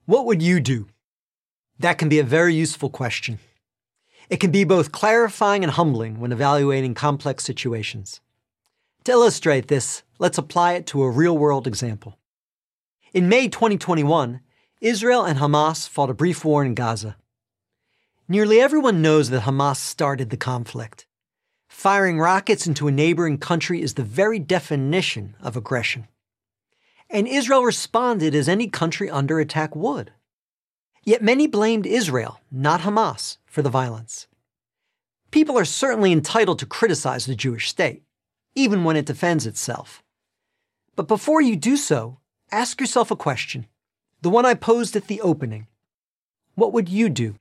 What would you do? That can be a very useful question. It can be both clarifying and humbling when evaluating complex situations. To illustrate this, let's apply it to a real-world example. In May 2021, Israel and Hamas fought a brief war in Gaza. Nearly everyone knows that Hamas started the conflict. Firing rockets into a neighboring country is the very definition of aggression. And Israel responded as any country under attack would. Yet many blamed Israel, not Hamas, for the violence. People are certainly entitled to criticize the Jewish state, even when it defends itself. But before you do so, ask yourself a question, the one I posed at the opening. What would you do?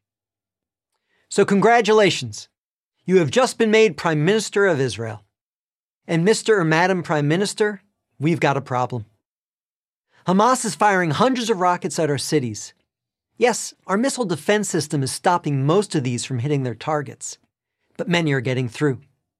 So congratulations, you have just been made Prime Minister of Israel. And Mr. or Madam Prime Minister, we've got a problem. Hamas is firing hundreds of rockets at our cities. Yes, our missile defense system is stopping most of these from hitting their targets, but many are getting through.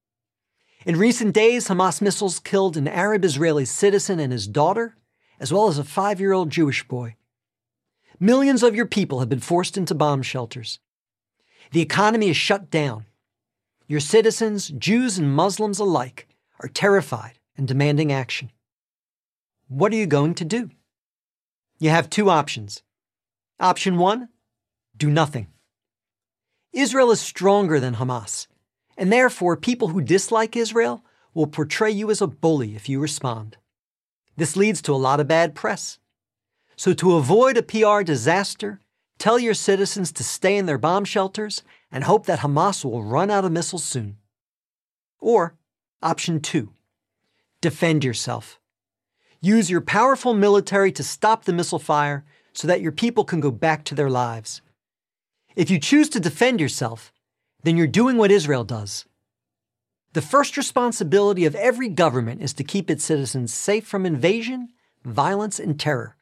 In recent days, Hamas missiles killed an Arab-Israeli citizen and his daughter, as well as a 5-year-old Jewish boy. Millions of your people have been forced into bomb shelters. The economy is shut down. Your citizens, Jews and Muslims alike, are terrified and demanding action. What are you going to do? You have two options. Option 1, do nothing. Israel is stronger than Hamas, and therefore people who dislike Israel will portray you as a bully if you respond. This leads to a lot of bad press. So to avoid a PR disaster, tell your citizens to stay in their bomb shelters and hope that Hamas will run out of missiles soon. Or, option 2, defend yourself. Use your powerful military to stop the missile fire so that your people can go back to their lives. If you choose to defend yourself, then you're doing what Israel does. The first responsibility of every government is to keep its citizens safe from invasion, violence, and terror.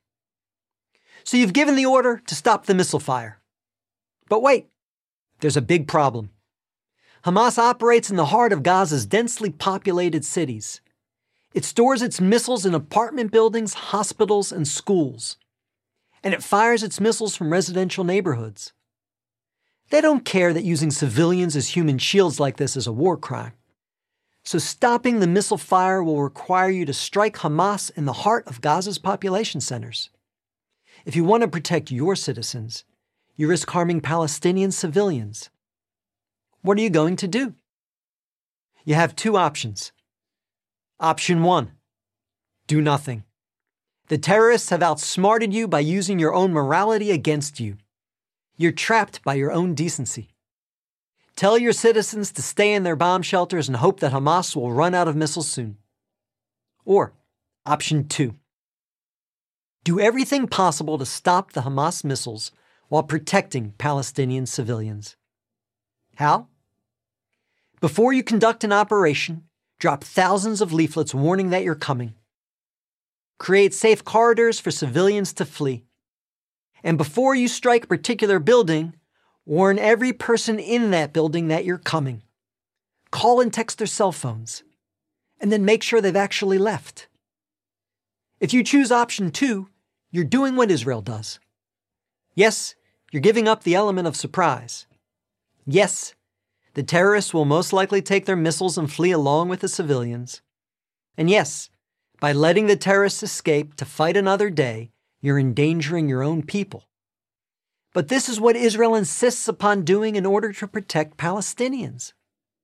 So you've given the order to stop the missile fire. But wait, there's a big problem. Hamas operates in the heart of Gaza's densely populated cities. It stores its missiles in apartment buildings, hospitals, and schools. And it fires its missiles from residential neighborhoods. They don't care that using civilians as human shields like this is a war crime. So stopping the missile fire will require you to strike Hamas in the heart of Gaza's population centers. If you want to protect your citizens, you risk harming Palestinian civilians. What are you going to do? You have two options. Option 1, do nothing. The terrorists have outsmarted you by using your own morality against you. You're trapped by your own decency. Tell your citizens to stay in their bomb shelters and hope that Hamas will run out of missiles soon. Or, option 2, do everything possible to stop the Hamas missiles while protecting Palestinian civilians. How? Before you conduct an operation, drop thousands of leaflets warning that you're coming. Create safe corridors for civilians to flee. And before you strike a particular building, warn every person in that building that you're coming. Call and text their cell phones. And then make sure they've actually left. If you choose option 2, you're doing what Israel does. Yes, you're giving up the element of surprise. Yes, the terrorists will most likely take their missiles and flee along with the civilians. And yes, by letting the terrorists escape to fight another day, you're endangering your own people. But this is what Israel insists upon doing in order to protect Palestinians.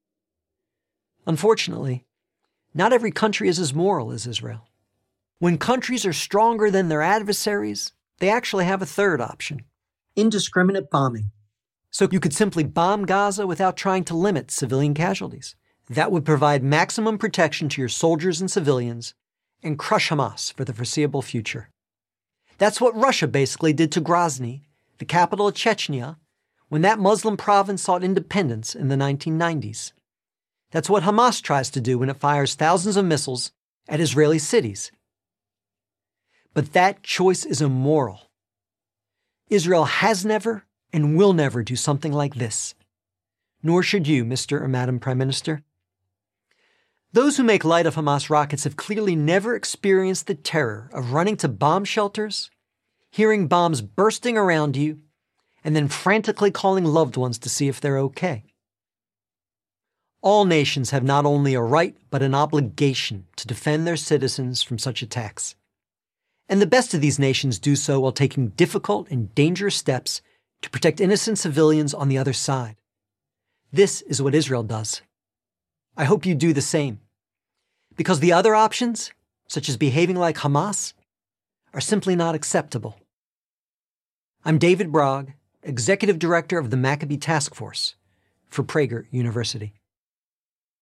Unfortunately, not every country is as moral as Israel. When countries are stronger than their adversaries, they actually have a third option: indiscriminate bombing. So you could simply bomb Gaza without trying to limit civilian casualties. That would provide maximum protection to your soldiers and civilians and crush Hamas for the foreseeable future. That's what Russia basically did to Grozny, the capital of Chechnya, when that Muslim province sought independence in the 1990s. That's what Hamas tries to do when it fires thousands of missiles at Israeli cities. But that choice is immoral. Israel has never and will never do something like this. Nor should you, Mr. or Madam Prime Minister. Those who make light of Hamas rockets have clearly never experienced the terror of running to bomb shelters, hearing bombs bursting around you, and then frantically calling loved ones to see if they're okay. All nations have not only a right, but an obligation to defend their citizens from such attacks. And the best of these nations do so while taking difficult and dangerous steps to protect innocent civilians on the other side. This is what Israel does. I hope you do the same. Because the other options, such as behaving like Hamas, are simply not acceptable. I'm David Brog, Executive Director of the Maccabee Task Force for Prager University.